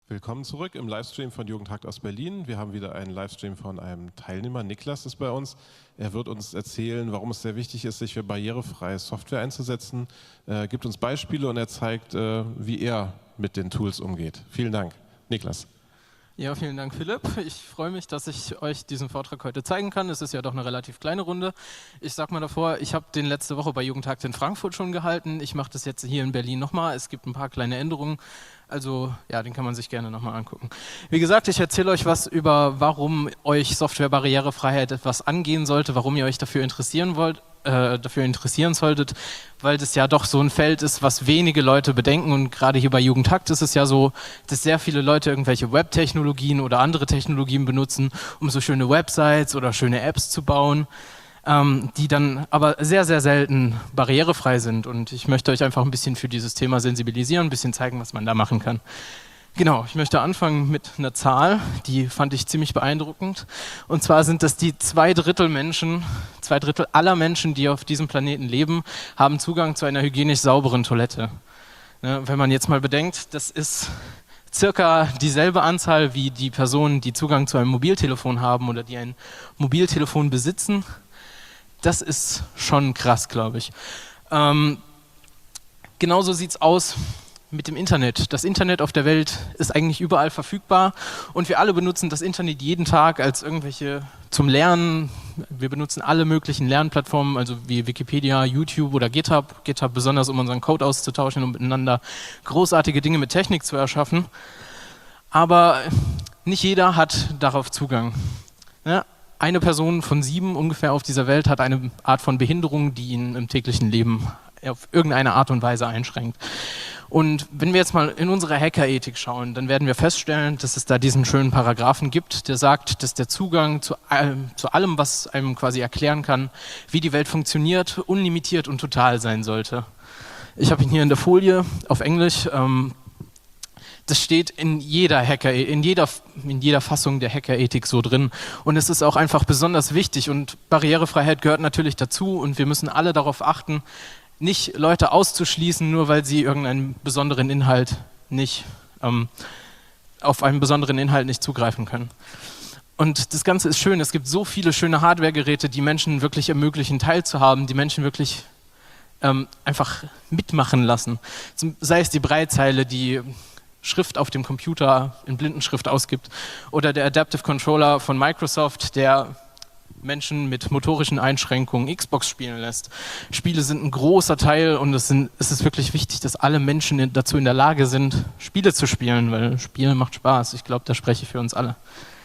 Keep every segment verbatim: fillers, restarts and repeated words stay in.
Willkommen zurück im Livestream von Jugendhakt aus Berlin. Wir haben wieder einen Livestream von einem Teilnehmer. Niklas ist bei uns. Er wird uns erzählen, warum es sehr wichtig ist, sich für barrierefreie Software einzusetzen. Er gibt uns Beispiele und er zeigt, wie er mit den Tools umgeht. Vielen Dank. Niklas. Ja, vielen Dank, Philipp. Ich freue mich, dass ich euch diesen Vortrag heute zeigen kann. Es ist ja doch eine relativ kleine Runde. Ich sag mal davor, ich habe den letzte Woche bei Jugendhakt in Frankfurt schon gehalten. Ich mache das jetzt hier in Berlin nochmal. Es gibt ein paar kleine Änderungen. Also ja, den kann man sich gerne nochmal angucken. Wie gesagt, ich erzähle euch was über, warum euch Software-Barrierefreiheit etwas angehen sollte, warum ihr euch dafür interessieren wollt, äh, dafür interessieren solltet, weil das ja doch so ein Feld ist, was wenige Leute bedenken. Und gerade hier bei Jugendhakt ist es ja so, dass sehr viele Leute irgendwelche Web-Technologien oder andere Technologien benutzen, um so schöne Websites oder schöne Apps zu bauen, ähm, die dann aber sehr, sehr selten barrierefrei sind. Und ich möchte euch einfach ein bisschen für dieses Thema sensibilisieren, ein bisschen zeigen, was man da machen kann. Genau, ich möchte anfangen mit einer Zahl, die fand ich ziemlich beeindruckend. Und zwar sind das die zwei Drittel Menschen, zwei Drittel aller Menschen, die auf diesem Planeten leben, haben Zugang zu einer hygienisch sauberen Toilette. Ne, wenn man jetzt mal bedenkt, das ist circa dieselbe Anzahl wie die Personen, die Zugang zu einem Mobiltelefon haben oder die ein Mobiltelefon besitzen. Das ist schon krass, glaube ich. Ähm, genauso sieht es aus mit dem Internet. Das Internet auf der Welt ist eigentlich überall verfügbar und wir alle benutzen das Internet jeden Tag als irgendwelche zum Lernen. Wir benutzen alle möglichen Lernplattformen, also wie Wikipedia, YouTube oder GitHub. GitHub besonders, um unseren Code auszutauschen und miteinander großartige Dinge mit Technik zu erschaffen. Aber nicht jeder hat darauf Zugang. Ja? Eine Person von sieben ungefähr auf dieser Welt hat eine Art von Behinderung, die ihn im täglichen Leben auf irgendeine Art und Weise einschränkt. Und wenn wir jetzt mal in unsere Hackerethik schauen, dann werden wir feststellen, dass es da diesen schönen Paragraphen gibt, der sagt, dass der Zugang zu allem, zu allem, was einem quasi erklären kann, wie die Welt funktioniert, unlimitiert und total sein sollte. Ich habe ihn hier in der Folie auf Englisch. Ähm, Das steht in jeder Hacker, in jeder, in jeder Fassung der Hackerethik so drin. Und es ist auch einfach besonders wichtig. Und Barrierefreiheit gehört natürlich dazu. Und wir müssen alle darauf achten, nicht Leute auszuschließen, nur weil sie irgendeinen besonderen Inhalt nicht, ähm, auf einen besonderen Inhalt nicht zugreifen können. Und das Ganze ist schön. Es gibt so viele schöne Hardware-Geräte, die Menschen wirklich ermöglichen, teilzuhaben, die Menschen wirklich ähm, einfach mitmachen lassen. Sei es die Braillezeile, die Schrift auf dem Computer in Blindenschrift ausgibt oder der Adaptive Controller von Microsoft, der Menschen mit motorischen Einschränkungen Xbox spielen lässt. Spiele sind ein großer Teil und es, sind, es ist wirklich wichtig, dass alle Menschen in, dazu in der Lage sind, Spiele zu spielen, weil Spielen macht Spaß. Ich glaube, da spreche ich für uns alle.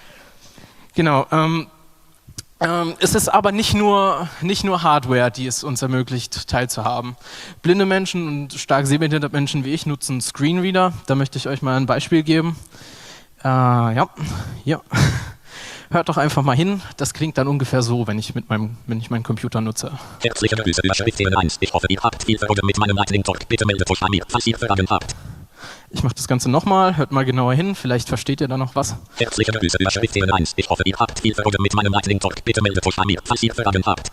Genau. Ähm, Ähm, es ist aber nicht nur, nicht nur Hardware, die es uns ermöglicht, teilzuhaben. Blinde Menschen und stark sehbehinderte Menschen wie ich nutzen Screenreader. Da möchte ich euch mal ein Beispiel geben. Äh, ja, ja. Hört doch einfach mal hin. Das klingt dann ungefähr so, wenn ich, mit meinem, wenn ich meinen Computer nutze. Herzliche Grüße, Überschrift eins. Ich hoffe, ihr habt viel Freude mit meinem Lightning Talk. Bitte meldet euch bei mir, falls ihr Fragen habt. Ich mache das Ganze nochmal, hört mal genauer hin, vielleicht versteht ihr da noch was. Herzliche Grüße, Überschrift eins. Ich hoffe, ihr habt viel Freude mit meinem Lightning Talk. Bitte meldet euch bei mir, falls ihr Fragen habt.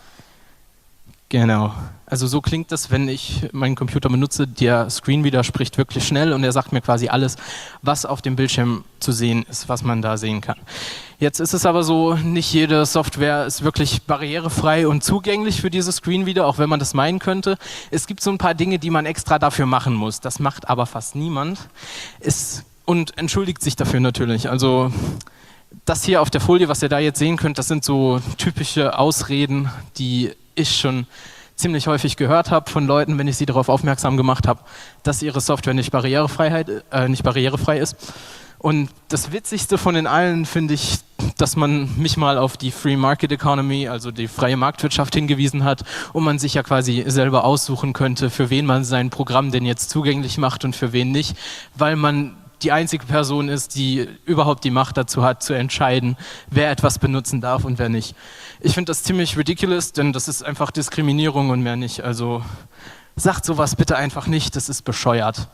Genau, also so klingt das, wenn ich meinen Computer benutze. Der Screenreader spricht wirklich schnell und er sagt mir quasi alles, was auf dem Bildschirm zu sehen ist, was man da sehen kann. Jetzt ist es aber so, nicht jede Software ist wirklich barrierefrei und zugänglich für diese Screenreader, auch wenn man das meinen könnte. Es gibt so ein paar Dinge, die man extra dafür machen muss. Das macht aber fast niemand. Es, und entschuldigt sich dafür natürlich. Also das hier auf der Folie, was ihr da jetzt sehen könnt, das sind so typische Ausreden, die ich schon ziemlich häufig gehört habe von Leuten, wenn ich sie darauf aufmerksam gemacht habe, dass ihre Software nicht barrierefrei, äh, nicht barrierefrei ist. Und das Witzigste von den allen finde ich, dass man mich mal auf die Free Market Economy, also die freie Marktwirtschaft hingewiesen hat und man sich ja quasi selber aussuchen könnte, für wen man sein Programm denn jetzt zugänglich macht und für wen nicht, weil man die einzige Person ist, die überhaupt die Macht dazu hat, zu entscheiden, wer etwas benutzen darf und wer nicht. Ich finde das ziemlich ridiculous, denn das ist einfach Diskriminierung und mehr nicht. Also sagt sowas bitte einfach nicht, das ist bescheuert.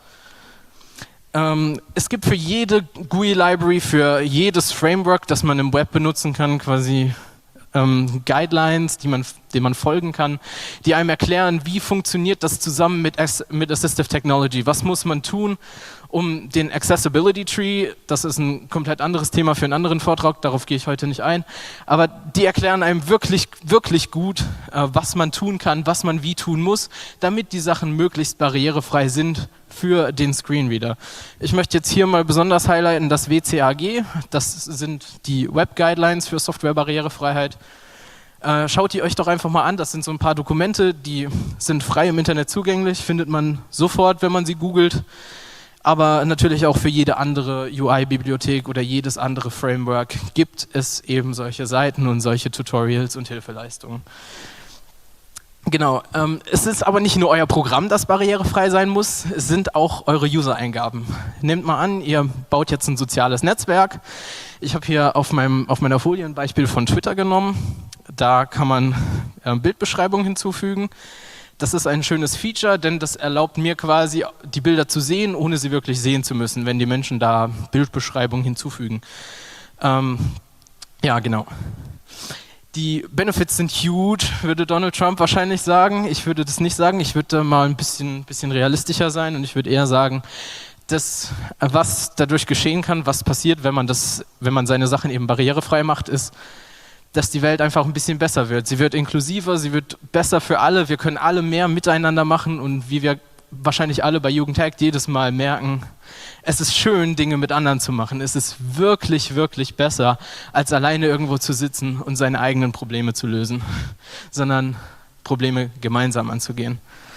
Ähm, es gibt für jede G U I-Library, für jedes Framework, das man im Web benutzen kann, quasi ähm, Guidelines, die man, denen man folgen kann, die einem erklären, wie funktioniert das zusammen mit, mit Assistive Technology, was muss man tun, um den Accessibility Tree. Das ist ein komplett anderes Thema für einen anderen Vortrag, darauf gehe ich heute nicht ein. Aber die erklären einem wirklich, wirklich gut, äh, was man tun kann, was man wie tun muss, damit die Sachen möglichst barrierefrei sind für den Screenreader. Ich möchte jetzt hier mal besonders highlighten das W C A G. Das sind die Web Guidelines für Software-Barrierefreiheit. Äh, schaut die euch doch einfach mal an. Das sind so ein paar Dokumente, die sind frei im Internet zugänglich, findet man sofort, wenn man sie googelt. Aber natürlich auch für jede andere U I-Bibliothek oder jedes andere Framework gibt es eben solche Seiten und solche Tutorials und Hilfeleistungen. Genau, ähm, es ist aber nicht nur euer Programm, das barrierefrei sein muss, es sind auch eure User-Eingaben. Nehmt mal an, ihr baut jetzt ein soziales Netzwerk. Ich habe hier auf, meinem, auf meiner Folie ein Beispiel von Twitter genommen. Da kann man äh, Bildbeschreibungen hinzufügen. Das ist ein schönes Feature, denn das erlaubt mir quasi, die Bilder zu sehen, ohne sie wirklich sehen zu müssen, wenn die Menschen da Bildbeschreibungen hinzufügen. Ähm, ja, genau. Die Benefits sind huge, würde Donald Trump wahrscheinlich sagen. Ich würde das nicht sagen. Ich würde mal ein bisschen, bisschen realistischer sein und ich würde eher sagen, das, was dadurch geschehen kann, was passiert, wenn man, das, wenn man seine Sachen eben barrierefrei macht, ist, dass die Welt einfach ein bisschen besser wird. Sie wird inklusiver, sie wird besser für alle. Wir können alle mehr miteinander machen und wie wir wahrscheinlich alle bei Jugendhackt jedes Mal merken, es ist schön, Dinge mit anderen zu machen. Es ist wirklich, wirklich besser, als alleine irgendwo zu sitzen und seine eigenen Probleme zu lösen, sondern Probleme gemeinsam anzugehen.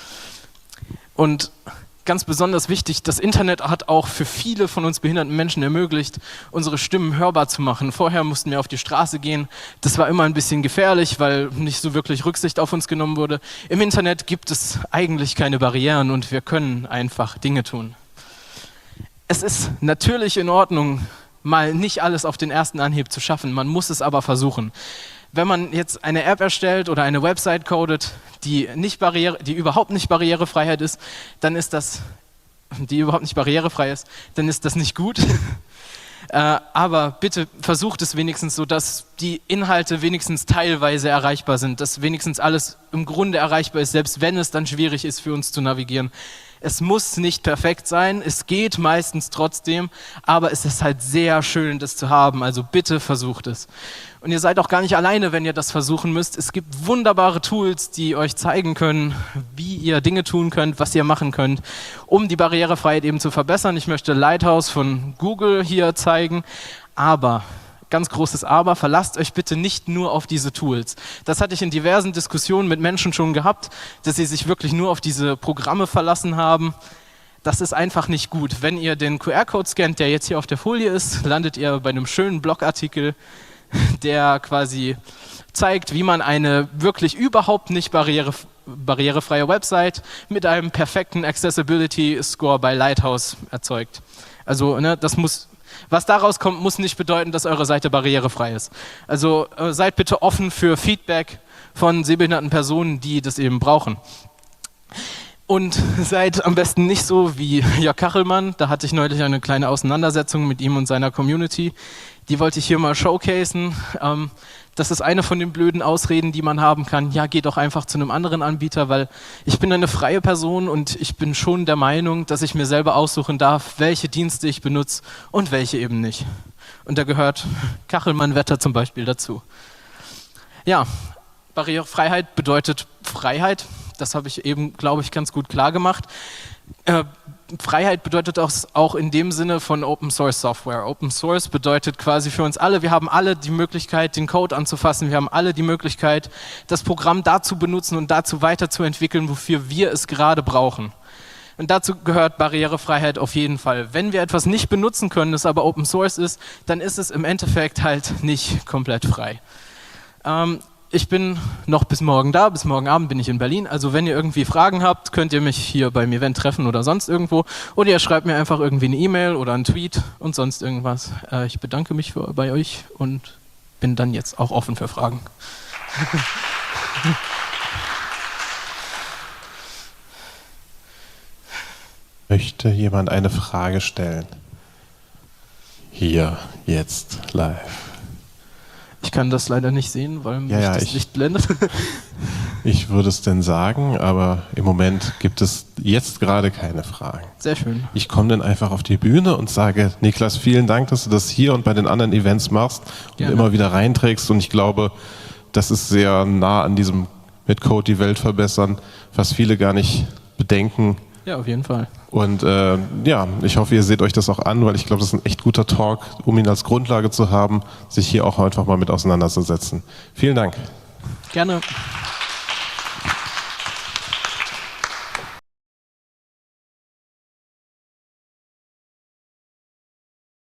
Und ganz besonders wichtig, das Internet hat auch für viele von uns behinderten Menschen ermöglicht, unsere Stimmen hörbar zu machen. Vorher mussten wir auf die Straße gehen. Das war immer ein bisschen gefährlich, weil nicht so wirklich Rücksicht auf uns genommen wurde. Im Internet gibt es eigentlich keine Barrieren und wir können einfach Dinge tun. Es ist natürlich in Ordnung, mal nicht alles auf den ersten Anhieb zu schaffen. Man muss es aber versuchen. Wenn man jetzt eine App erstellt oder eine Website codet, die, nicht barriere, die überhaupt nicht Barrierefreiheit ist, dann ist das, die überhaupt nicht barrierefrei ist, dann ist das nicht gut. äh, aber bitte versucht es wenigstens so, dass die Inhalte wenigstens teilweise erreichbar sind, dass wenigstens alles im Grunde erreichbar ist, selbst wenn es dann schwierig ist für uns zu navigieren. Es muss nicht perfekt sein, es geht meistens trotzdem, aber es ist halt sehr schön, das zu haben, also bitte versucht es. Und ihr seid auch gar nicht alleine, wenn ihr das versuchen müsst. Es gibt wunderbare Tools, die euch zeigen können, wie ihr Dinge tun könnt, was ihr machen könnt, um die Barrierefreiheit eben zu verbessern. Ich möchte Lighthouse von Google hier zeigen, aber, ganz großes Aber, verlasst euch bitte nicht nur auf diese Tools. Das hatte ich in diversen Diskussionen mit Menschen schon gehabt, dass sie sich wirklich nur auf diese Programme verlassen haben. Das ist einfach nicht gut. Wenn ihr den Q R-Code scannt, der jetzt hier auf der Folie ist, landet ihr bei einem schönen Blogartikel, der quasi zeigt, wie man eine wirklich überhaupt nicht barriere, barrierefreie Website mit einem perfekten Accessibility Score bei Lighthouse erzeugt. Also ne, das muss, was daraus kommt, muss nicht bedeuten, dass eure Seite barrierefrei ist. Also äh, seid bitte offen für Feedback von sehbehinderten Personen, die das eben brauchen. Und seid am besten nicht so wie Jörg Kachelmann. Da hatte ich neulich eine kleine Auseinandersetzung mit ihm und seiner Community. Die wollte ich hier mal showcasen. Ähm, das ist eine von den blöden Ausreden, die man haben kann. Ja, geh doch einfach zu einem anderen Anbieter, weil ich bin eine freie Person und ich bin schon der Meinung, dass ich mir selber aussuchen darf, welche Dienste ich benutze und welche eben nicht. Und da gehört Kachelmann-Wetter zum Beispiel dazu. Ja, Barrierefreiheit bedeutet Freiheit. Das habe ich eben, glaube ich, ganz gut klar gemacht. Äh, Freiheit bedeutet auch, auch in dem Sinne von Open Source Software. Open Source bedeutet quasi für uns alle, wir haben alle die Möglichkeit, den Code anzufassen, wir haben alle die Möglichkeit, das Programm dazu benutzen und dazu weiterzuentwickeln, wofür wir es gerade brauchen. Und dazu gehört Barrierefreiheit auf jeden Fall. Wenn wir etwas nicht benutzen können, das aber Open Source ist, dann ist es im Endeffekt halt nicht komplett frei. Ähm, Ich bin noch bis morgen da, bis morgen Abend bin ich in Berlin. Also wenn ihr irgendwie Fragen habt, könnt ihr mich hier beim Event treffen oder sonst irgendwo. Oder ihr schreibt mir einfach irgendwie eine E-Mail oder einen Tweet und sonst irgendwas. Äh, ich bedanke mich für, bei euch und bin dann jetzt auch offen für Fragen. Möchte jemand eine Frage stellen? Hier, jetzt, live. Ich kann das leider nicht sehen, weil mich ja, ja, das ich Licht blendet. Ich würde es denn sagen, aber im Moment gibt es jetzt gerade keine Fragen. Sehr schön. Ich komme dann einfach auf die Bühne und sage, Niklas, vielen Dank, dass du das hier und bei den anderen Events machst und Gerne. immer wieder reinträgst. Und ich glaube, das ist sehr nah an diesem mit Code die Welt verbessern, was viele gar nicht bedenken. Ja, auf jeden Fall. Und äh, ja, ich hoffe, ihr seht euch das auch an, weil ich glaube, das ist ein echt guter Talk, um ihn als Grundlage zu haben, sich hier auch einfach mal mit auseinanderzusetzen. Vielen Dank. Gerne.